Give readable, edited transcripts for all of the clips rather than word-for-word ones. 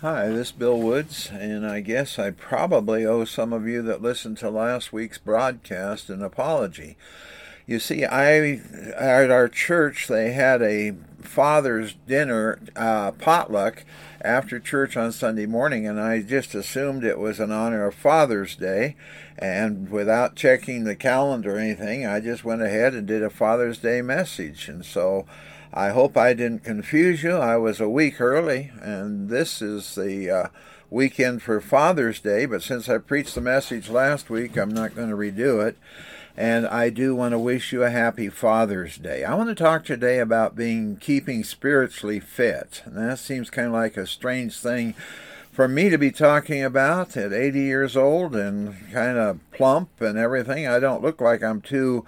Hi, this is Bill Woods, and I guess I probably owe some of you that listened to last week's broadcast an apology. You see, at our church they had a Father's dinner potluck after church on Sunday morning, and I just assumed it was in honor of Father's Day, and without checking the calendar or anything, I just went ahead and did a Father's Day message, and so I hope I didn't confuse you. I was a week early, and this is the weekend for Father's Day, but since I preached the message last week, I'm not going to redo it. And I do want to wish you a happy Father's Day. I want to talk today about keeping spiritually fit. And that seems kind of like a strange thing for me to be talking about at 80 years old and kind of plump and everything. I don't look like I'm too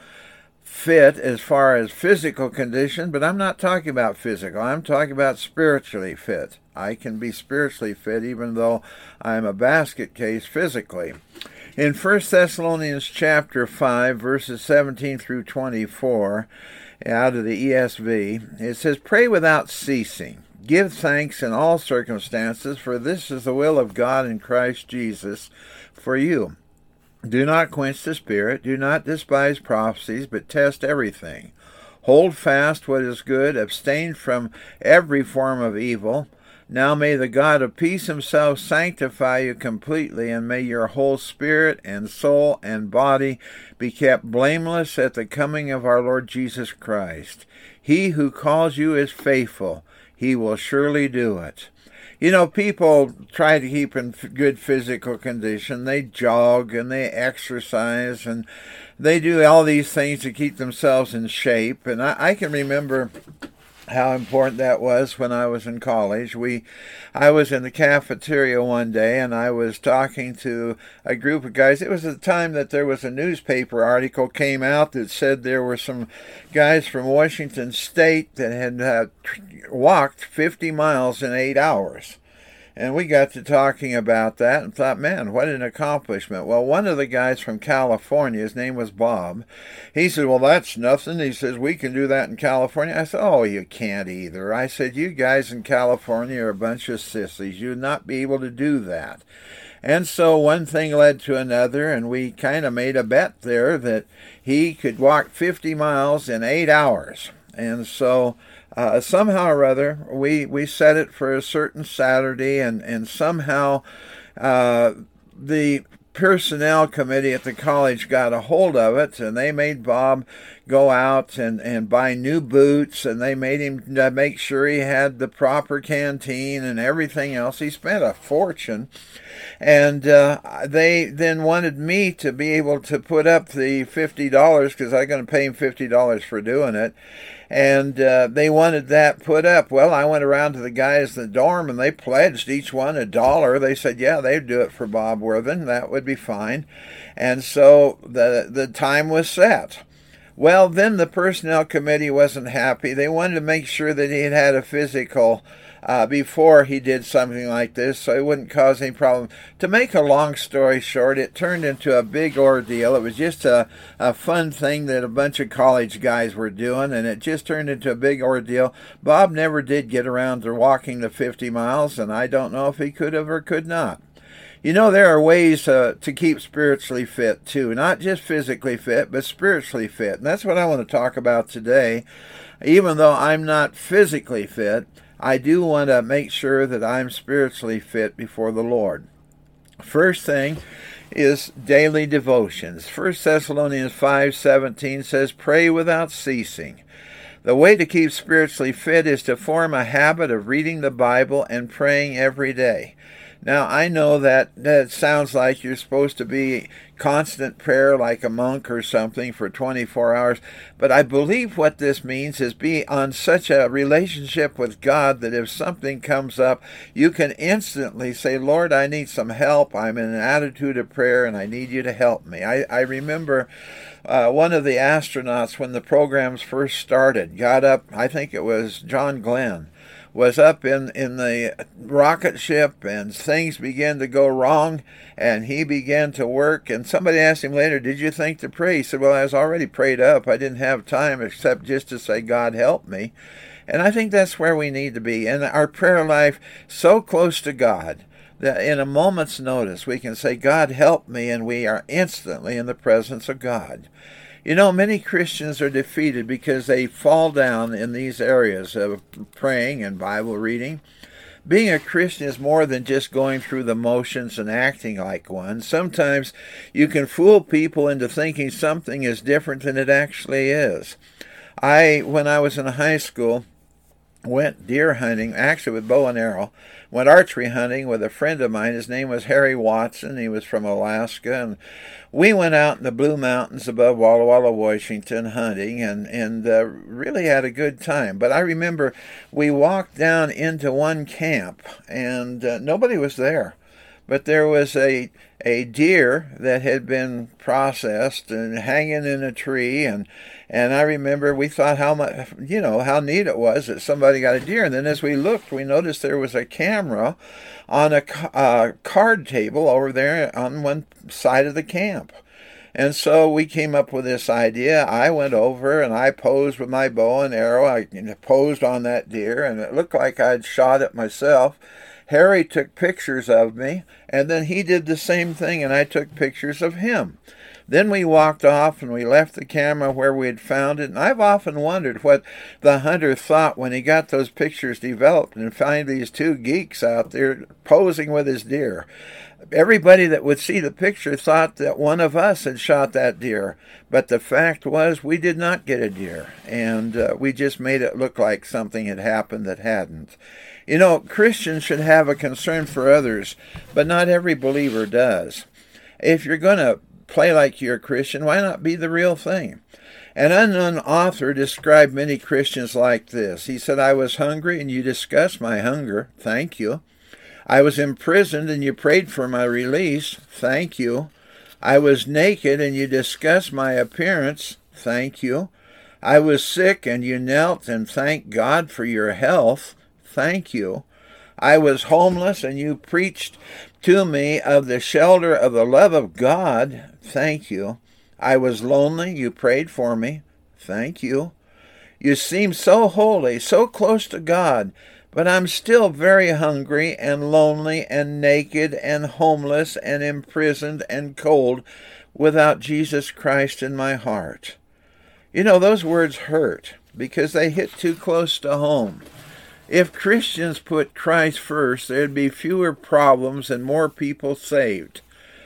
fit as far as physical condition, but I'm not talking about physical. I'm talking about spiritually fit. I can be spiritually fit even though I'm a basket case physically. In 1 Thessalonians chapter 5, verses 17 through 24, out of the ESV, it says, "Pray without ceasing. Give thanks in all circumstances, for this is the will of God in Christ Jesus for you. Do not quench the spirit. Do not despise prophecies, but test everything. Hold fast what is good. Abstain from every form of evil. Now may the God of peace himself sanctify you completely, and may your whole spirit and soul and body be kept blameless at the coming of our Lord Jesus Christ. He who calls you is faithful. He will surely do it." You know, people try to keep in good physical condition. They jog and they exercise and they do all these things to keep themselves in shape. And I can remember how important that was when I was in college. I was in the cafeteria one day and I was talking to a group of guys. It was at the time that there was a newspaper article came out that said there were some guys from Washington State that had walked 50 miles in 8 hours. And we got to talking about that and thought, man, what an accomplishment. Well, one of the guys from California, his name was Bob, he said, well, that's nothing. He says, we can do that in California. I said, oh, you can't either. I said, you guys in California are a bunch of sissies. You'd not be able to do that. And so one thing led to another, and we kind of made a bet there that he could walk 50 miles in 8 hours. And so somehow or other, we set it for a certain Saturday, and somehow the personnel committee at the college got a hold of it, and they made Bob go out and buy new boots, and they made him make sure he had the proper canteen and everything else. He spent a fortune. And they then wanted me to be able to put up the $50 because I was going to pay him $50 for doing it. And they wanted that put up. Well, I went around to the guys in the dorm and they pledged each one $1. They said, yeah, they'd do it for Bob Worthen. That would be fine. And so the time was set. Well, then the personnel committee wasn't happy. They wanted to make sure that he had a physical before he did something like this, so it wouldn't cause any problem. To make a long story short, it turned into a big ordeal. It was just a fun thing that a bunch of college guys were doing, and it just turned into a big ordeal. Bob never did get around to walking the 50 miles, and I don't know if he could have or could not. You know, there are ways to keep spiritually fit, too. Not just physically fit, but spiritually fit. And that's what I want to talk about today. Even though I'm not physically fit, I do want to make sure that I'm spiritually fit before the Lord. First thing is daily devotions. 1 Thessalonians 5:17 says, "Pray without ceasing." The way to keep spiritually fit is to form a habit of reading the Bible and praying every day. Now, I know that sounds like you're supposed to be constant prayer like a monk or something for 24 hours, but I believe what this means is be on such a relationship with God that if something comes up, you can instantly say, Lord, I need some help. I'm in an attitude of prayer and I need you to help me. I remember one of the astronauts when the programs first started got up, I think it was John Glenn, was up in the rocket ship and things began to go wrong and he began to work and somebody asked him later, did you think to pray? He said, well, I was already prayed up. I didn't have time except just to say, God help me. And I think that's where we need to be. And our prayer life so close to God that in a moment's notice we can say, God, help me, and we are instantly in the presence of God. You know, many Christians are defeated because they fall down in these areas of praying and Bible reading. Being a Christian is more than just going through the motions and acting like one. Sometimes you can fool people into thinking something is different than it actually is. When I was in high school, went deer hunting, actually with bow and arrow, went archery hunting with a friend of mine. His name was Harry Watson. He was from Alaska, and we went out in the Blue Mountains above Walla Walla, Washington, hunting, and really had a good time. But I remember we walked down into one camp, and nobody was there. But there was a deer that had been processed and hanging in a tree, and I remember we thought how neat it was that somebody got a deer. And then as we looked, we noticed there was a camera on a card table over there on one side of the camp. And so we came up with this idea. I went over and I posed with my bow and arrow. I posed on that deer, and it looked like I'd shot it myself. Harry took pictures of me, and then he did the same thing, and I took pictures of him. Then we walked off, and we left the camera where we had found it, and I've often wondered what the hunter thought when he got those pictures developed and find these two geeks out there posing with his deer. Everybody that would see the picture thought that one of us had shot that deer, but the fact was we did not get a deer, and we just made it look like something had happened that hadn't. You know, Christians should have a concern for others, but not every believer does. If you're going to play like you're a Christian, why not be the real thing? An unknown author described many Christians like this. He said, I was hungry and you discussed my hunger. Thank you. I was imprisoned and you prayed for my release. Thank you. I was naked and you discussed my appearance. Thank you. I was sick and you knelt and thanked God for your health. Thank you. I was homeless and you preached to me of the shelter of the love of God. Thank you. I was lonely. You prayed for me. Thank you. You seem so holy, so close to God, but I'm still very hungry and lonely and naked and homeless and imprisoned and cold without Jesus Christ in my heart. You know, those words hurt because they hit too close to home. If Christians put Christ first, there'd be fewer problems and more people saved.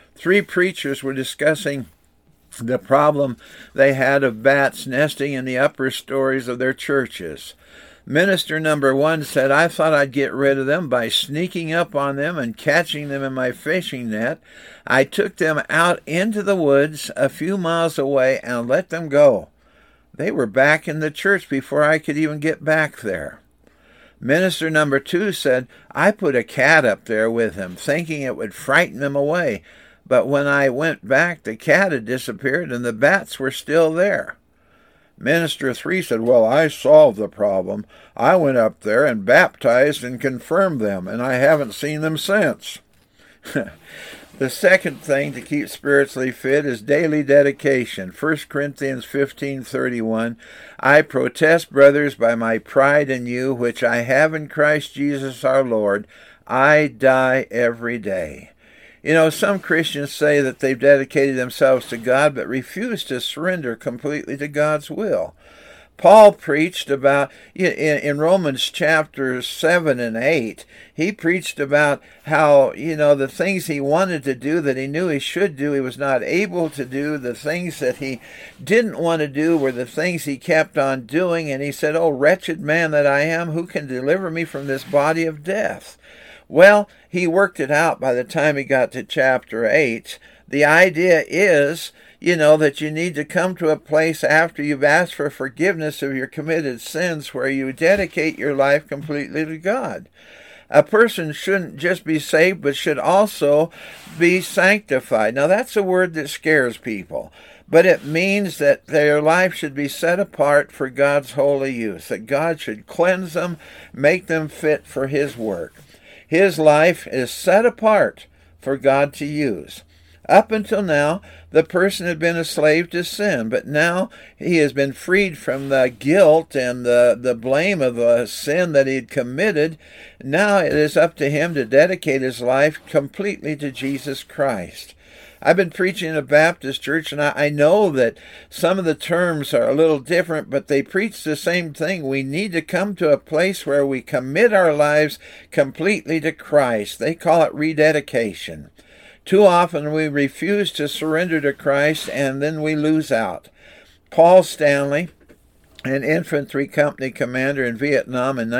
3 preachers were discussing the problem they had of bats nesting in the upper stories of their churches. Minister number 1 said, I thought I'd get rid of them by sneaking up on them and catching them in my fishing net. I took them out into the woods a few miles away and let them go. They were back in the church before I could even get back there. Minister number 2 said, I put a cat up there with him, thinking it would frighten them away. But when I went back, the cat had disappeared and the bats were still there. Minister 3 said, well, I solved the problem. I went up there and baptized and confirmed them, and I haven't seen them since. The second thing to keep spiritually fit is daily dedication. 1 Corinthians 15:31, I protest, brothers, by my pride in you, which I have in Christ Jesus our Lord, I die every day. You know, some Christians say that they've dedicated themselves to God, but refuse to surrender completely to God's will. Paul preached about, in Romans chapters 7 and 8, he preached about how, the things he wanted to do that he knew he should do, he was not able to do. The things that he didn't want to do were the things he kept on doing. And he said, oh, wretched man that I am, who can deliver me from this body of death? Well, he worked it out by the time he got to chapter 8. The idea is, that you need to come to a place after you've asked for forgiveness of your committed sins where you dedicate your life completely to God. A person shouldn't just be saved, but should also be sanctified. Now, that's a word that scares people, but it means that their life should be set apart for God's holy use, that God should cleanse them, make them fit for His work. His life is set apart for God to use. Up until now, the person had been a slave to sin, but now he has been freed from the guilt and the blame of the sin that he had committed. Now it is up to him to dedicate his life completely to Jesus Christ. I've been preaching in a Baptist church, and I know that some of the terms are a little different, but they preach the same thing. We need to come to a place where we commit our lives completely to Christ. They call it rededication. Too often we refuse to surrender to Christ, and then we lose out. Paul Stanley, an infantry company commander in Vietnam in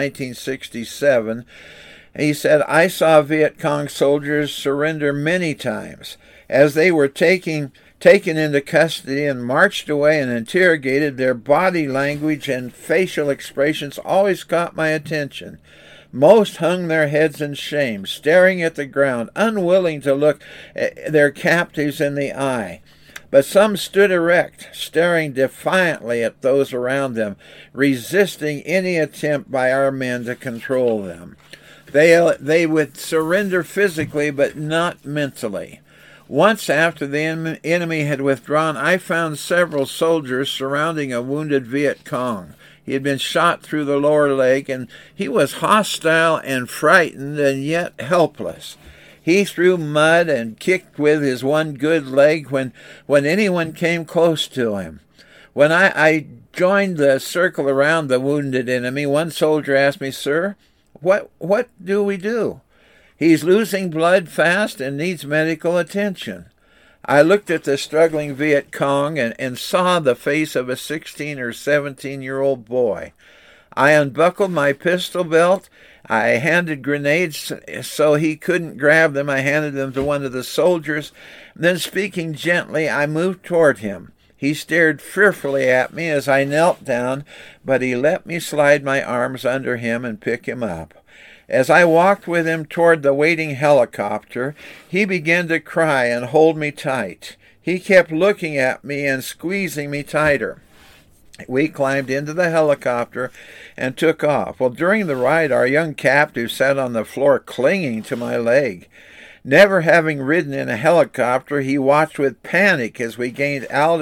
1967, he said, "I saw Viet Cong soldiers surrender many times. As they were taken into custody and marched away and interrogated, their body language and facial expressions always caught my attention. Most hung their heads in shame, staring at the ground, unwilling to look their captives in the eye. But some stood erect, staring defiantly at those around them, resisting any attempt by our men to control them. They would surrender physically, but not mentally. Once after the enemy had withdrawn, I found several soldiers surrounding a wounded Viet Cong. He had been shot through the lower leg, and he was hostile and frightened and yet helpless. He threw mud and kicked with his one good leg when anyone came close to him. When I joined the circle around the wounded enemy, one soldier asked me, "Sir, what do we do? He's losing blood fast and needs medical attention." I looked at the struggling Viet Cong and saw the face of a 16 or 17-year-old boy. I unbuckled my pistol belt. I handed grenades so he couldn't grab them. I handed them to one of the soldiers. Then, speaking gently, I moved toward him. He stared fearfully at me as I knelt down, but he let me slide my arms under him and pick him up. As I walked with him toward the waiting helicopter, he began to cry and hold me tight. He kept looking at me and squeezing me tighter. We climbed into the helicopter and took off. Well, during the ride, our young captive sat on the floor clinging to my leg. Never having ridden in a helicopter, he watched with panic as we gained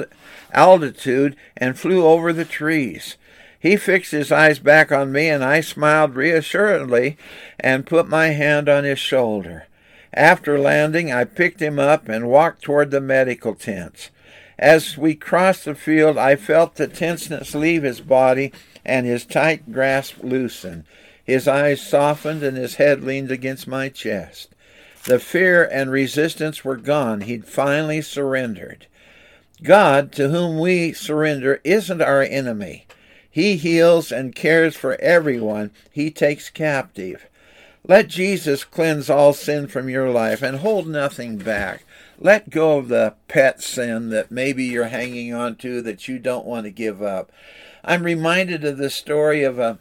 altitude and flew over the trees. He fixed his eyes back on me, and I smiled reassuringly and put my hand on his shoulder. After landing, I picked him up and walked toward the medical tents. As we crossed the field, I felt the tenseness leave his body and his tight grasp loosen. His eyes softened and his head leaned against my chest. The fear and resistance were gone. He'd finally surrendered. God, to whom we surrender, isn't our enemy. He heals and cares for everyone he takes captive. Let Jesus cleanse all sin from your life and hold nothing back. Let go of the pet sin that maybe you're hanging on to that you don't want to give up. I'm reminded of the story of a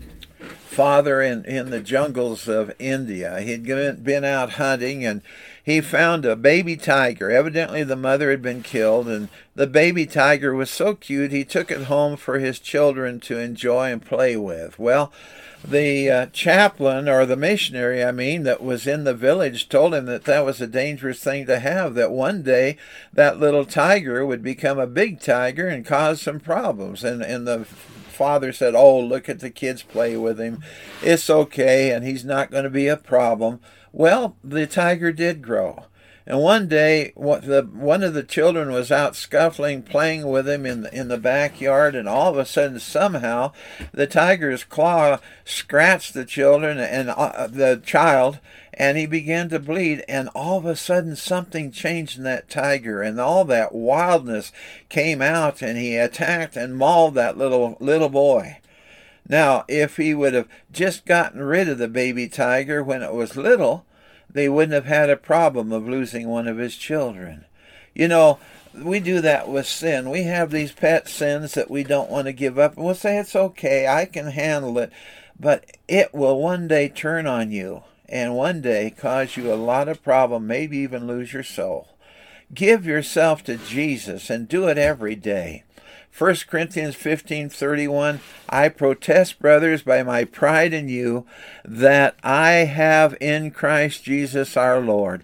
father in the jungles of India. He'd been out hunting and he found a baby tiger. Evidently the mother had been killed, and the baby tiger was so cute he took it home for his children to enjoy and play with. Well, the chaplain, or the missionary, that was in the village told him that was a dangerous thing to have, that one day that little tiger would become a big tiger and cause some problems. And the father said, "Oh, look at the kids play with him. It's okay, and he's not going to be a problem." Well, the tiger did grow. And one day, one of the children was out scuffling, playing with him in the backyard, and all of a sudden, somehow, the tiger's claw scratched the children and the child, and he began to bleed. And all of a sudden, something changed in that tiger, and all that wildness came out, and he attacked and mauled that little boy. Now, if he would have just gotten rid of the baby tiger when it was little, they wouldn't have had a problem of losing one of his children. You know, we do that with sin. We have these pet sins that we don't want to give up. And we'll say, "It's okay, I can handle it." But it will one day turn on you, and one day cause you a lot of problem, maybe even lose your soul. Give yourself to Jesus and do it every day. 1 Corinthians 15:31, "I protest, brothers, by my pride in you, that I have in Christ Jesus our Lord.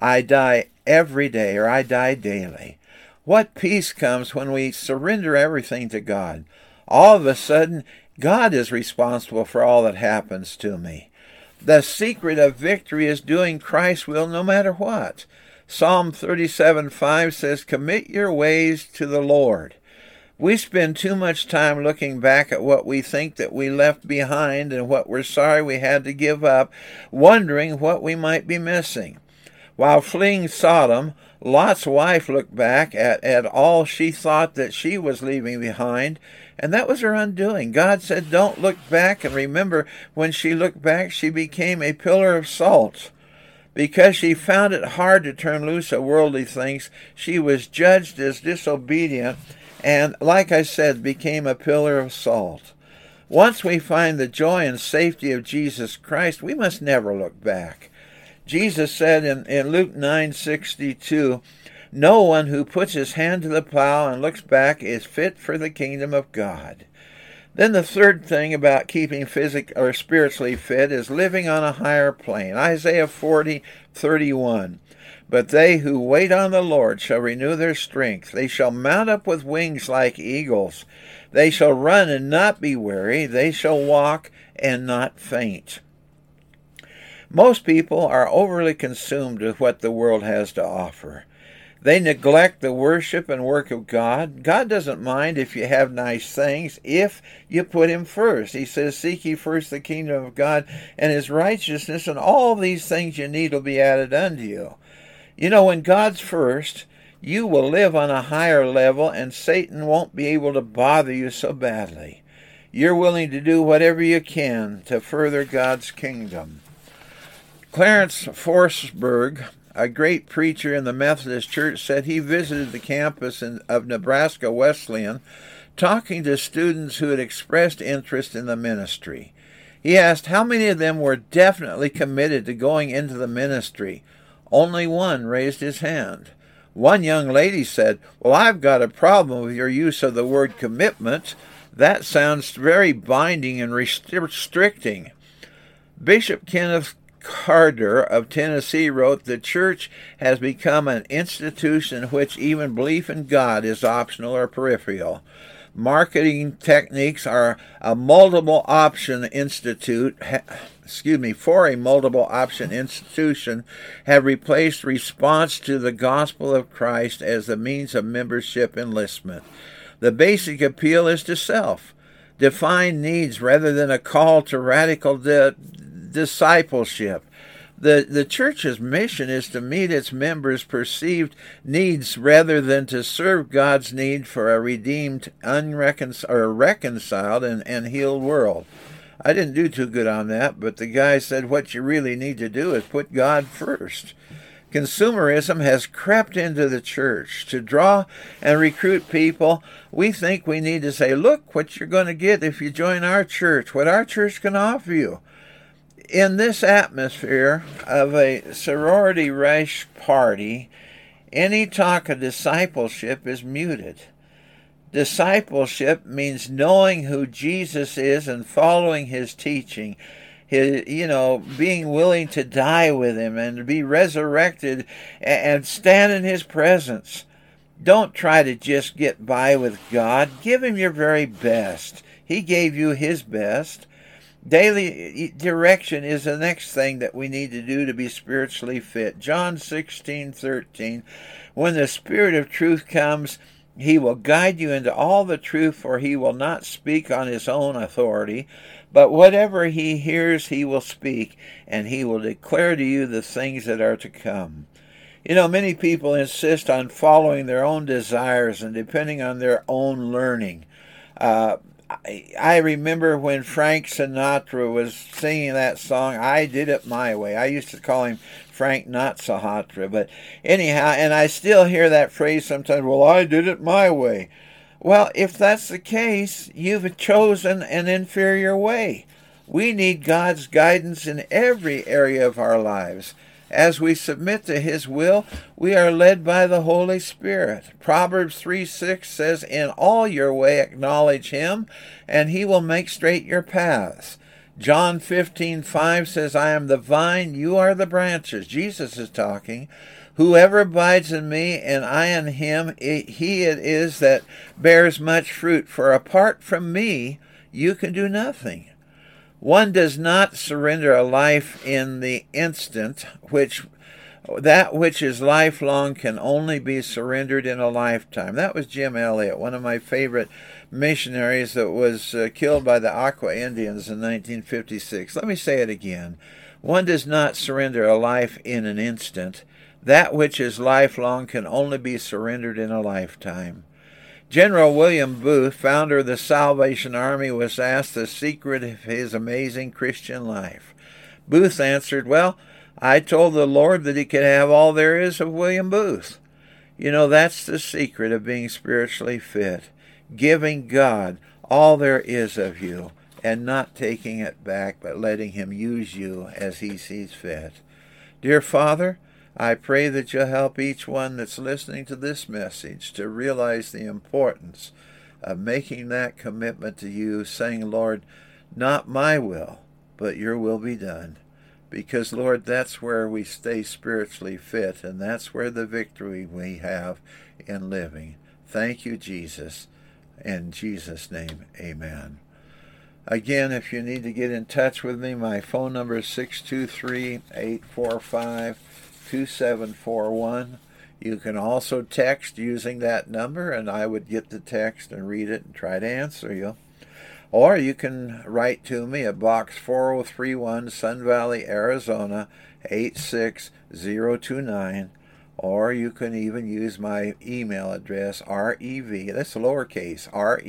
I die every day, or I die daily. What peace comes when we surrender everything to God? All of a sudden, God is responsible for all that happens to me. The secret of victory is doing Christ's will no matter what. Psalm 37:5 says, "Commit your ways to the Lord." We spend too much time looking back at what we think that we left behind and what we're sorry we had to give up, wondering what we might be missing. While fleeing Sodom, Lot's wife looked back at all she thought that she was leaving behind, and that was her undoing. God said, don't look back, and remember, when she looked back, she became a pillar of salt. Because she found it hard to turn loose of worldly things, she was judged as disobedient, and, like I said, became a pillar of salt. Once we find the joy and safety of Jesus Christ, we must never look back. Jesus said in Luke 9:62, "No one who puts his hand to the plow and looks back is fit for the kingdom of God." Then the third thing about keeping physically or spiritually fit is living on a higher plane. Isaiah 40:31. "But they who wait on the Lord shall renew their strength. They shall mount up with wings like eagles. They shall run and not be weary. They shall walk and not faint." Most people are overly consumed with what the world has to offer. They neglect the worship and work of God. God doesn't mind if you have nice things, if you put Him first. He says, "Seek ye first the kingdom of God and His righteousness, and all these things you need will be added unto you." You know, when God's first, you will live on a higher level, and Satan won't be able to bother you so badly. You're willing to do whatever you can to further God's kingdom. Clarence Forsberg, a great preacher in the Methodist Church, said he visited the campus of Nebraska Wesleyan, talking to students who had expressed interest in the ministry. He asked how many of them were definitely committed to going into the ministry. Only one raised his hand. One young lady said, "Well, I've got a problem with your use of the word commitment. That sounds very binding and restricting." Bishop Kenneth Carter of Tennessee wrote, "The church has become an institution in which even belief in God is optional or peripheral. Marketing techniques are a multiple option institution have replaced response to the gospel of Christ as the means of membership enlistment. The basic appeal is to self. Define needs rather than a call to radical discipleship. The church's mission is to meet its members' perceived needs rather than to serve God's need for a redeemed, reconciled, and healed world." I didn't do too good on that, but the guy said what you really need to do is put God first. Consumerism has crept into the church. To draw and recruit people, we think we need to say, "Look what you're going to get if you join our church, what our church can offer you." In this atmosphere of a sorority rush party, any talk of discipleship is muted. Discipleship means knowing who Jesus is and following His teaching, being willing to die with Him and be resurrected and stand in His presence. Don't try to just get by with God. Give Him your very best. He gave you His best. Daily direction is the next thing that we need to do to be spiritually fit. John 16:13, "When the Spirit of truth comes, He will guide you into all the truth, for He will not speak on His own authority, but whatever He hears He will speak, and He will declare to you the things that are to come." You know, many people insist on following their own desires and depending on their own learning. I remember when Frank Sinatra was singing that song, "I Did It My Way." I used to call him Frank Not Sinatra, but anyhow, and I still hear that phrase sometimes, "Well, I did it my way." Well, if that's the case, you've chosen an inferior way. We need God's guidance in every area of our lives. As we submit to His will, we are led by the Holy Spirit. Proverbs 3:6 says, "In all your way acknowledge Him, and He will make straight your paths." John 15:5 says, I am the vine, you are the branches. Jesus is talking. Whoever abides in me and I in him, he it is that bears much fruit. For apart from me, you can do nothing. One does not surrender a life in the instant, that which is lifelong can only be surrendered in a lifetime. That was Jim Elliot, one of my favorite missionaries that was killed by the Aqua Indians in 1956. Let me say it again. One does not surrender a life in an instant. That which is lifelong can only be surrendered in a lifetime. General William Booth, founder of the Salvation Army, was asked the secret of his amazing Christian life. Booth answered, well, I told the Lord that he could have all there is of William Booth. That's the secret of being spiritually fit. Giving God all there is of you and not taking it back, but letting him use you as he sees fit. Dear Father, I pray that you'll help each one that's listening to this message to realize the importance of making that commitment to you, saying, Lord, not my will, but your will be done. Because, Lord, that's where we stay spiritually fit, and that's where the victory we have in living. Thank you, Jesus. In Jesus' name, amen. Again, if you need to get in touch with me, my phone number is 623-845-2741. You can also text using that number, and I would get the text and read it and try to answer you. Or you can write to me at Box 4031, Sun Valley, Arizona, 86029. Or you can even use my email address, REV, that's lowercase,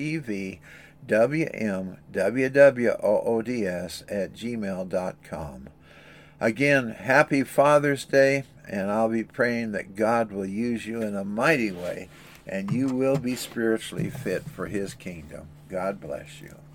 REVWWOODS@gmail.com. Again, happy Father's Day, and I'll be praying that God will use you in a mighty way, and you will be spiritually fit for his kingdom. God bless you.